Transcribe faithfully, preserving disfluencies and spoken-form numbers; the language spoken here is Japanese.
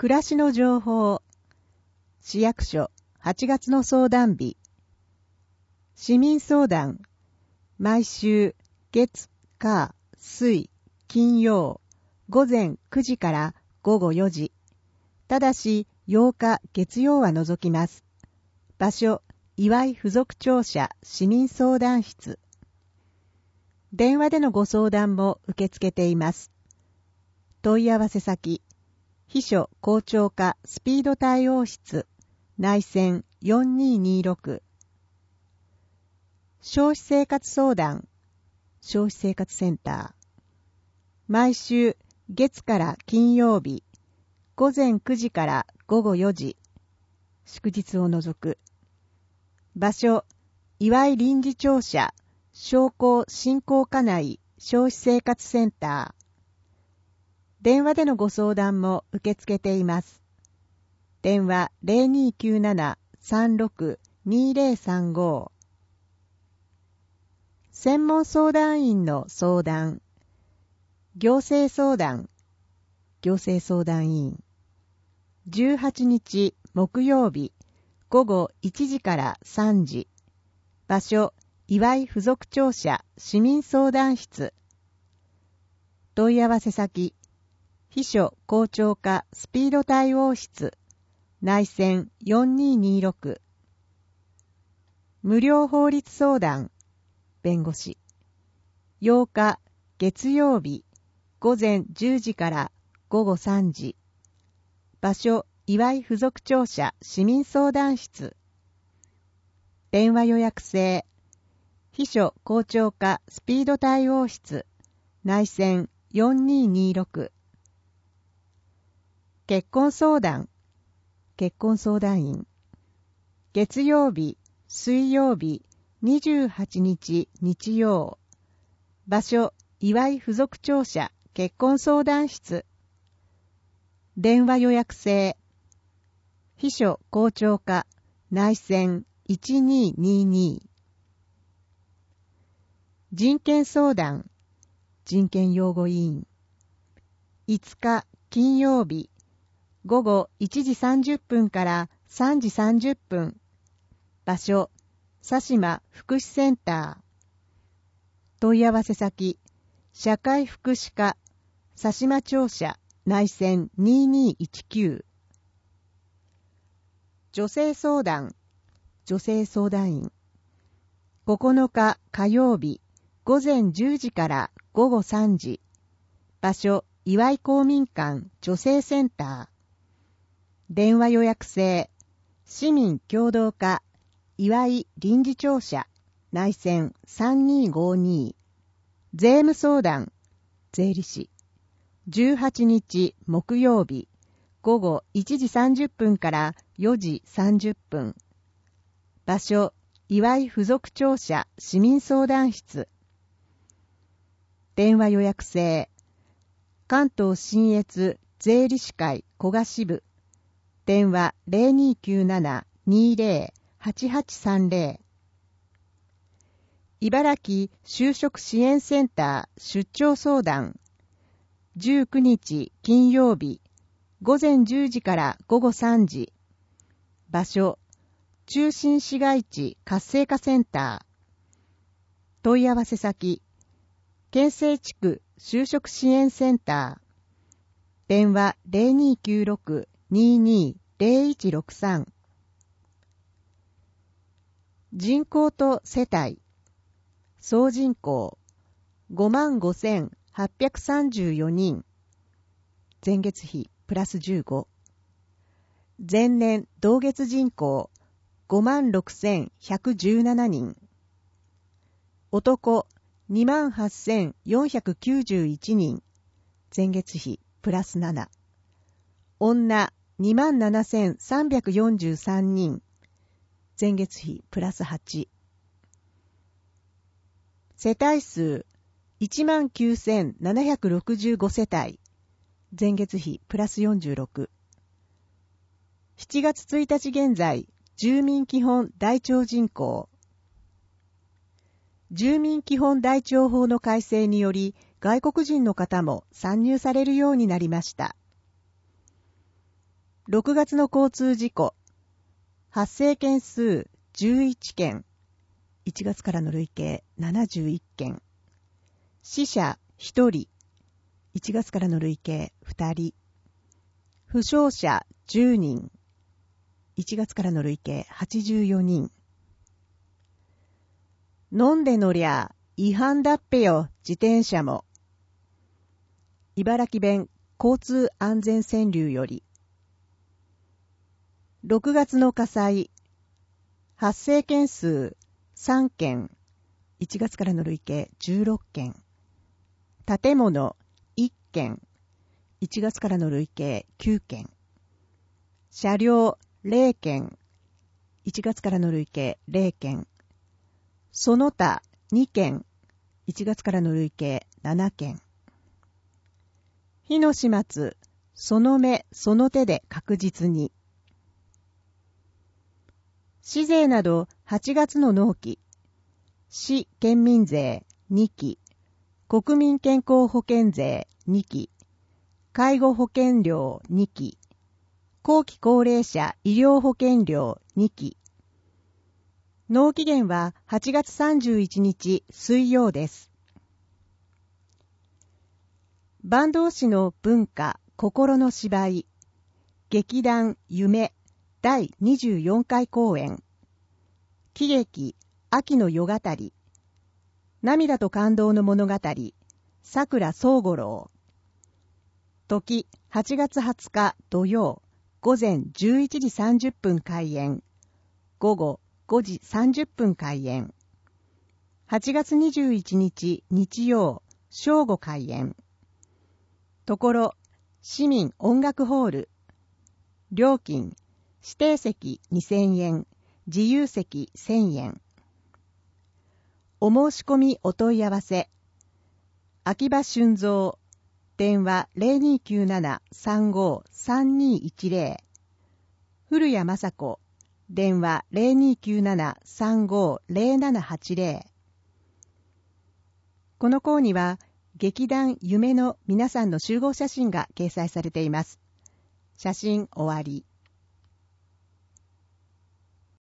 暮らしの情報。市役所はちがつの相談日。市民相談。毎週月、火、水、金曜、午前くじから午後よじ。ただしようか月曜は除きます。場所、岩井附属庁舎市民相談室。電話でのご相談も受け付けています。問い合わせ先、秘書校長課スピード対応室、内線よんにーにーろく。消費生活相談、消費生活センター。毎週月から金曜日、午前くじから午後よじ、祝日を除く。場所、岩井臨時庁舎、商工振興課内消費生活センター。電話でのご相談も受け付けています。電話 ゼロにーきゅうなな さんろく にーゼロさんご。専門相談員の相談。行政相談。行政相談員。じゅうはちにち木曜日午後いちじからさんじ。場所、岩井附属庁舎市民相談室。問い合わせ先、秘書校長課スピード対応室、内線よんにーにーろく。無料法律相談、弁護士。ようか月曜日午前じゅうじから午後さんじ。場所、岩井附属庁舎市民相談室。電話予約制。秘書校長課スピード対応室、内線よんにーにーろく。結婚相談。結婚相談員。月曜日、水曜日、にじゅうはちにち日曜。場所、岩井附属庁舎結婚相談室。電話予約制。秘書校長課内線いちにーにーにー。人権相談。人権擁護委員。いつか金曜日午後いちじさんじゅっぷんからさんじさんじゅっぷん。場所、佐島福祉センター。問い合わせ先、社会福祉課佐島庁舎内線にーにーいちきゅう。女性相談。女性相談員。ここのか火曜日午前じゅうじから午後さんじ。場所、岩井公民館女性センター。電話予約制。市民協同課岩井臨時庁舎内線さんにーごに。税務相談。税理士。じゅうはちにち木曜日午後いちじさんじゅっぷんからよじさんじゅっぷん。場所、岩井附属庁舎市民相談室。電話予約制。関東信越税理士会古賀支部。電話 ゼロにーきゅうなな にーゼロ はちはちさんゼロ。茨城就職支援センター出張相談。じゅうくにち金曜日午前じゅうじから午後さんじ。場所、中心市街地活性化センター。問い合わせ先、県西地区就職支援センター。電話 ゼロにーきゅうろく にーにーゼロいちろくさん。人口と世帯。総人口 ごまんごせんはっぴゃくさんじゅうよにん。前月比プラスじゅうご。前年同月人口 ごまんろくせんひゃくじゅうななにん。男 にまんはっせんよんひゃくきゅうじゅういちにん。前月比プラスなな。女 にまんななせんさんびゃくよんじゅうさんにん。前月比プラスはち。世帯数 いちまんきゅうせんななひゃくろくじゅうご 世帯。前月比プラスよんじゅうろく。しちがつついたち現在、住民基本台帳人口。住民基本台帳法の改正により、外国人の方も参入されるようになりました。 ろくがつの交通事故、発生件数じゅういっけん、いちがつからの累計ななじゅういっけん、死者ひとり、いちがつからの累計ふたり、負傷者じゅうにん、いちがつからの累計はちじゅうよにん。飲んで乗りゃ違反だっぺよ自転車も。茨城弁交通安全川柳より。ろくがつの火災、発生件数さんけん、いちがつからの累計じゅうろっけん、建物いっけん、いちがつからの累計きゅうけん、車両れいけん、いちがつからの累計れいけん、その他にけん、いちがつからの累計ななけん。火の始末、その目その手で確実に。市税などはちがつの納期、市県民税にき、国民健康保険税にき、介護保険料にき、後期高齢者医療保険料にき。納期限ははちがつさんじゅういちにち水曜です。坂東市の文化、心の芝居、劇団夢だいにじゅうよんかい公演、喜劇秋の夜語り、涙と感動の物語、桜宗五郎。時はちがつはつか土曜、午前じゅういちじさんじゅっぷん開演、午後ごじさんじゅっぷん開演。はちがつにじゅういちにち日曜、正午開演。ところ、市民音楽ホール。料金、指定席にせんえん、自由席せんえん。お申し込みお問い合わせ。秋葉俊三、電話 ゼロにきゅうなな さんご さんにいちゼロ。古谷雅子、電話 ゼロにきゅうなな さんご ゼロななはちゼロ。この項には、劇団夢の皆さんの集合写真が掲載されています。写真終わり。